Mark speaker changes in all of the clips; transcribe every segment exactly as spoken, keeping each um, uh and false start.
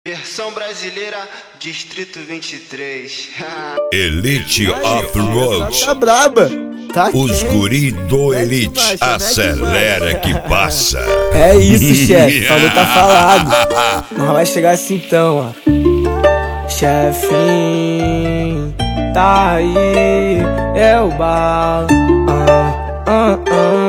Speaker 1: Versão brasileira, Distrito vinte e três.
Speaker 2: Elite Off-Road.
Speaker 3: Tá braba. Tá
Speaker 2: Os
Speaker 3: quente.
Speaker 2: guri do
Speaker 3: Mete
Speaker 2: Elite.
Speaker 3: marcha, mete
Speaker 2: Acelera
Speaker 3: marcha.
Speaker 2: que passa.
Speaker 3: É isso, chefe. Falou, tá falado. Nós vai chegar assim então, ó. Chefinho, tá aí, é o bala. Ah, ah,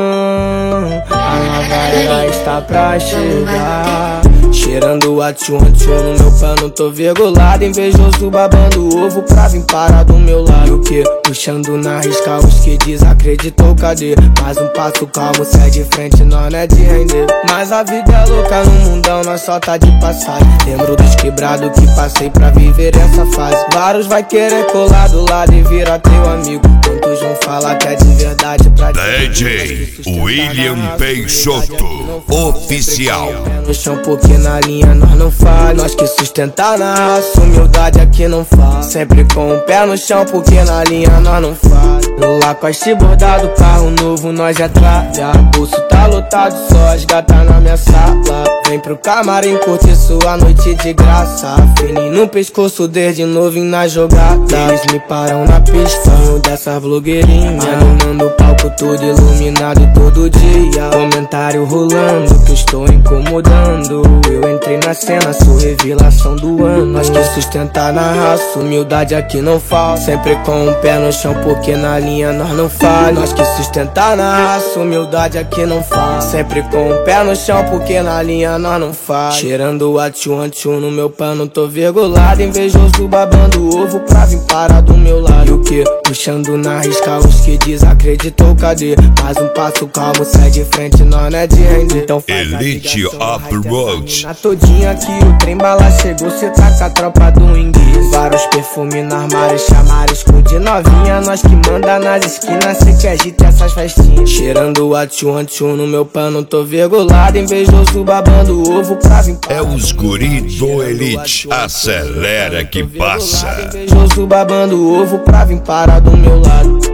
Speaker 3: ah. A galera está pra chegar. Cheirando a tchum tchum no meu pano, tô virgulado. Invejoso babando ovo pra vir parar do meu lado. E o que? Puxando na risca os que desacreditou, cadê? Mais um passo calmo, sai de frente, nós não é de render. Mas a vida é louca no mundão, nós só tá de passagem. Lembro dos quebrados que passei pra viver essa fase. Vários vai querer colar do lado e virar teu amigo. Quantos vão falar que é de verdade pra
Speaker 2: D J William Peixoto Oficial.
Speaker 3: No chão porque na linha nós não falha. Nós que sustentar na raça, humildade aqui não fala. Sempre com o pé no chão porque na linha nós não falha. No Lacoste bordado, carro novo nós já traga. Bolso tá lotado, só as gatas na minha sala. Vem pro camarim curtir sua noite de graça. Fininho no pescoço desde novinho na jogada. Eles me param na pista, eu dessa blogueirinha. Animando o palco todo iluminado todo dia. Comentário rolando que eu estou incomodando. Eu entrei na cena, sou revelação do ano. Nós que sustentar na raça, humildade aqui não falta. Sempre com o pé no chão porque na linha nós não falha. Nós que sustentar na raça, humildade aqui não falta. Sempre com o pé no chão porque na linha nós não falha. Cheirando a tchum tchum no meu pano, tô virgulado. Invejoso babando ovo pra vir parar do meu lado. E o que? Puxando na risca os que desacreditou, cadê? Mais um passo calmo, sai de frente, nós não é de render. Então faz
Speaker 2: Elite Off-Road.
Speaker 3: na todinha que o trem bala chegou, cê tá com a tropa do inglês. Vários perfumes no armário, chamarisco de novinha. Nós que manda nas esquinas, cê que agita essas festinhas. Cheirando a tchum tchum no meu pano, tô virgulado. Invejoso babando ovo pra vir.
Speaker 2: É os guri do Elite. Acelera que passa.
Speaker 3: Invejoso babando ovo pra vir parar do meu lado.